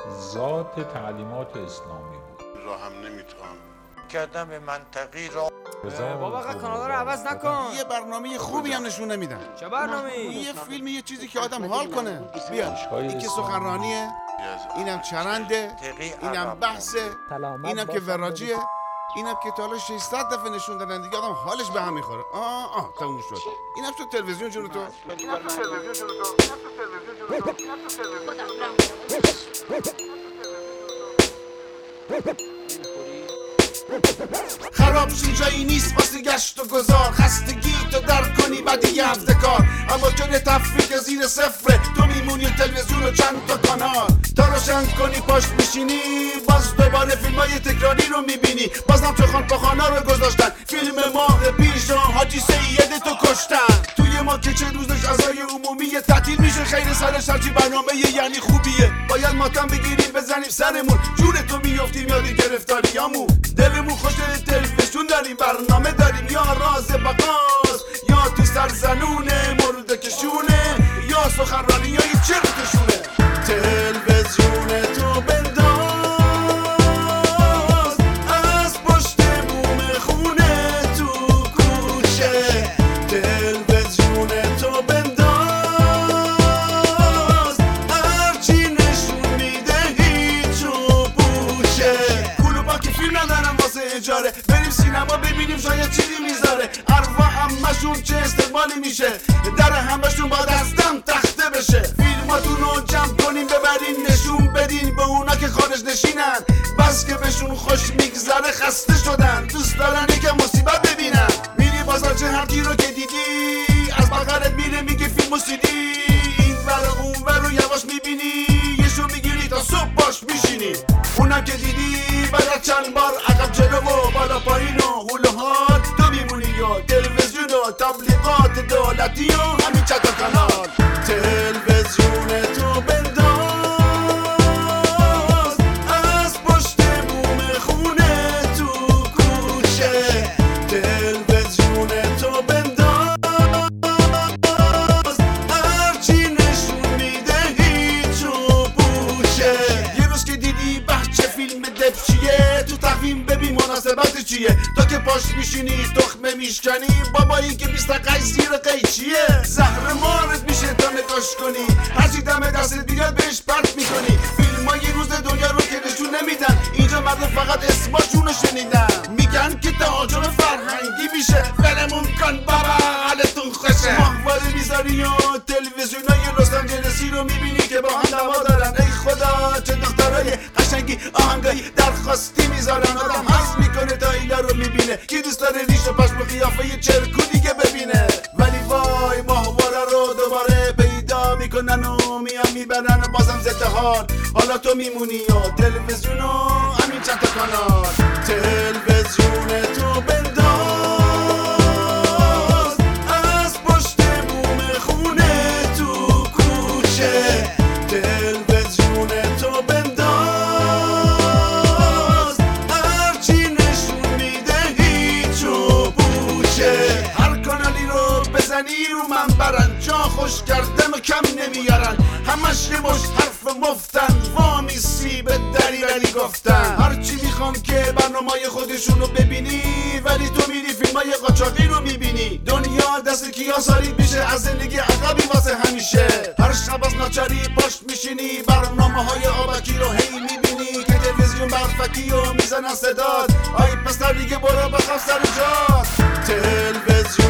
ذات تعلیمات اسلامی بود. را هم نمیتوان کردم به منطقی را بابا کانادا رو عوض نکن. یه برنامه خوبی هم نشون نمیدن. چه برنامه‌ای؟ یه فیلم، یه چیزی که آدم حال کنه. بیا این که سخنرانیه، اینم چرنده، اینم بحثه، اینم که وراجیه، اینم که تا حالا 600 دفعه نشون دادن دیگه آدم حالش به هم میخوره. تموم شد. اینم شد تلویزیون جون تو. خراب شی جایی نیست واسه گشت و گذار، خستگی تو درک کنی بعد یه هفته کار، اما جای تفریق زیر صفره، تو میمونی تلویزیون و چند تا کانال، تا روشن کنی پشت میشینی باز دوباره فیلمای تکراری رو میبینی، بازم چه خان پاخانا رو گذاشتن، فیلم ماه پیش حاجی سید تو کشتن، توی ما که چه روزش عزای عمومی تعطیل میشه، خیر سرش هرچی برنامه یعنی خوبیه، باید ماتم بگیریم بزنیم سرمون، جون تو میافتیم یاد گرفتاریامون، دلمون خوش تلویزیون داریم، برنامه داریم، یا راز بقاس یا تو سرزنونه مورد کشونه، یا سخنرانی یا چرتشونه، تلویزیون تو بنداز از پشت بوم خونه تو کوچه، تلویزیون تو بنداز هرچی نشون میده هیچ و پوچه، کلوبا که فیلم ندارم واسه اجاره، بریم سینما ببینیم شاید چیزی میذاره، ارواح همشون چه استقبالی میشه، در همشون باید از دم تخته بشه، فیلماتون رو جمع کنیم ببرین نشون بدین به اونا که خارج نشینن، بس که بهشون خوش میگذره خسته شدن، دوست دارن که مصیبت ببینن، میری بازارچه هر کی رو که دیدی از بغلت میره میگه فیلم و سیدی، این ور و اون ور رو یواش میبینی یشو میگیری تا صبح باش میشینی، اونم که دیدی بعد چند بار عقب جلو و بالا پایین و هول و حال، تو میمونی یا تلویزیون و تبلیغات دولتی و همین چند تا کانال، تلویزیون تو بنداز از پشت بوم خونه تو کوچه، تلویزیون تو بنداز هرچی نشون میده هیچ و پوچه، یه روز که دیدی بچه فیلم دبچیه تو تقویم ببین مناسبت چیه، تو که پاش میشینی تخمه میشکنی، بابایی که 20 قیش زیر قیچیه، زهر مارت میشه تا نگاش کنی، هرچی دم دستت بیاد بهش پرت میکنی، فیلمای روز دنیا رو که نشون نمیدن، اینجا مردم فقط اسماشونو شنیدن، میگن که تهاجم فرهنگی میشه، ولمون کن بابا حالتون خوشه، ماهواره میذاری و تلویزیونای لس آنجلسی رو میبینی که با هم دعوا دارن، ای خدا چه دخترای قشنگی آهنگایی درخواستی میذارن، آدم حس میکنه تا اینا رو میبینه، کی دوست داره ریش و پشم و قیافه چرکو دیگه ببینه، ولی وای ماهواره رو دوباره پیدا میکنن و میان میبرن و بازم ضد حال، حالا تو میمونی و تلویزیون و همین چند تا کانال، تلویزیون تو بنداز از پشت بوم خونه تو کوچه، تلویزیون تو بنداز هرچی نشون میده هیچ و پوچه، هر کانالی رو بزنی رو من برن، جا خوش کردم و کم نمیارن، همش یه مش حرف مفتن، وامیسی به دری گفتن، هرچی میخوام که برنامه‌های خودشونو ببینی، ولی تو میری فیلمای قاچاقی رو میبینی، دنیا دست کیا ساریت میشه از زندگی عقبی واسه همیشه، هر شب از ناچاری پشت میشینی برنامه‌های آبکی رو هی میبینی، که تلویزیون برفکی و میزنن صداد، آی پسر دیگه برو بخواب سر جات، تلویزیون